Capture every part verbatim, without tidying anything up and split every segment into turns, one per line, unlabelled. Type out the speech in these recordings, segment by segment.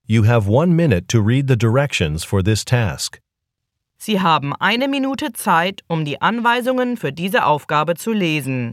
You have one minute to read the directions for this task.
Sie haben eine Minute Zeit, um die Anweisungen für diese Aufgabe zu lesen.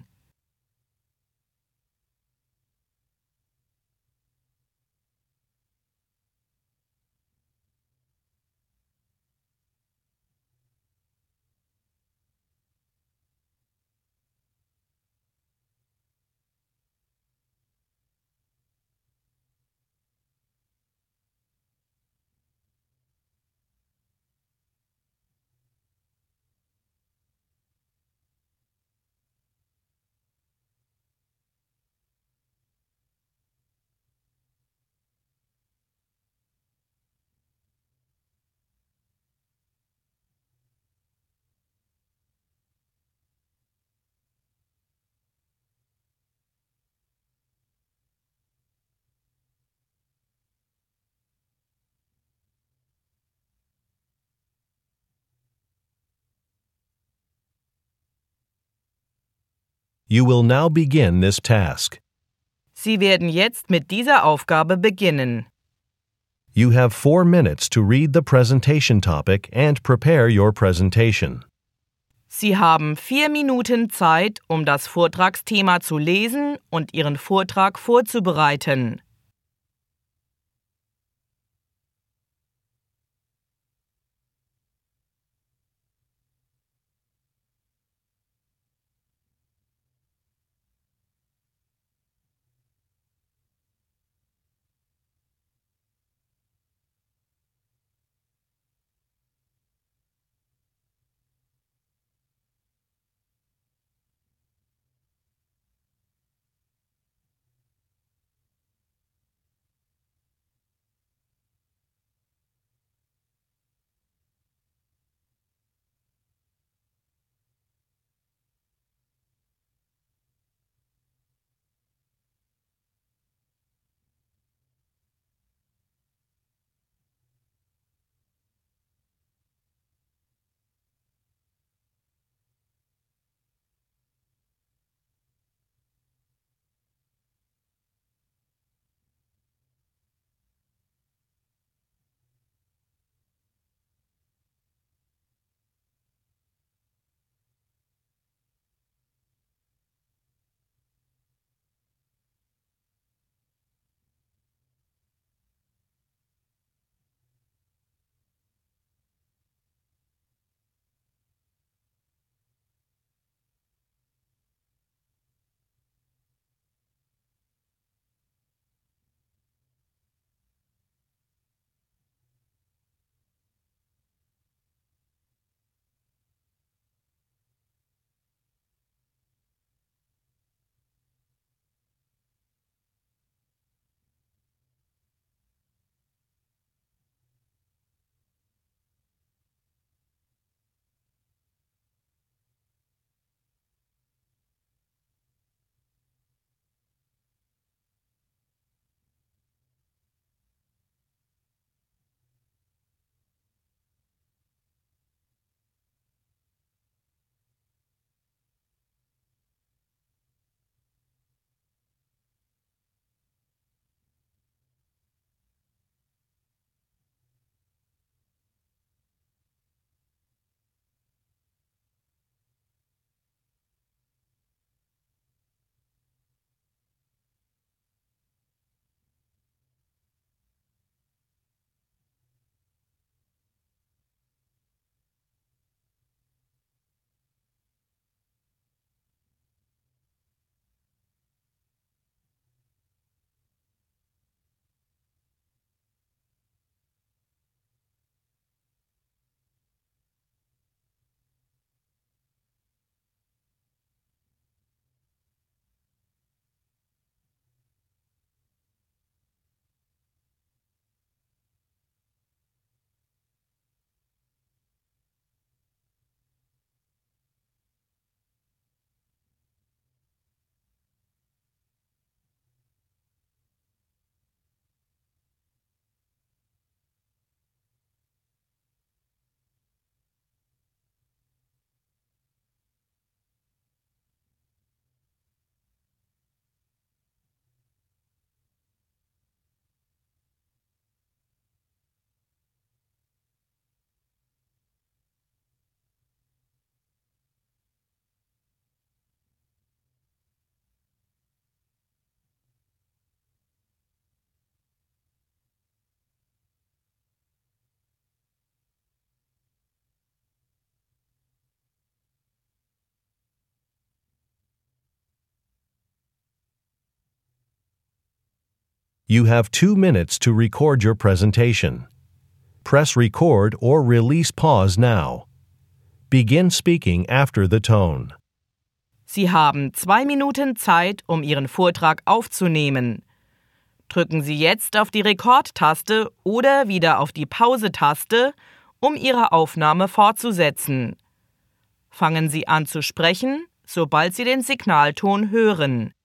You will now begin this task.
Sie werden jetzt mit dieser Aufgabe beginnen.
You have four minutes to read the presentation topic and prepare your presentation.
Sie haben vier Minuten Zeit, um das Vortragsthema zu lesen und Ihren Vortrag vorzubereiten.
You have two minutes to record your presentation. Press record or release pause now. Begin speaking after the tone.
Sie haben zwei Minuten Zeit, um Ihren Vortrag aufzunehmen. Drücken Sie jetzt auf die Rekord-Taste oder wieder auf die Pause-Taste, um Ihre Aufnahme fortzusetzen. Fangen Sie an zu sprechen, sobald Sie den Signalton hören.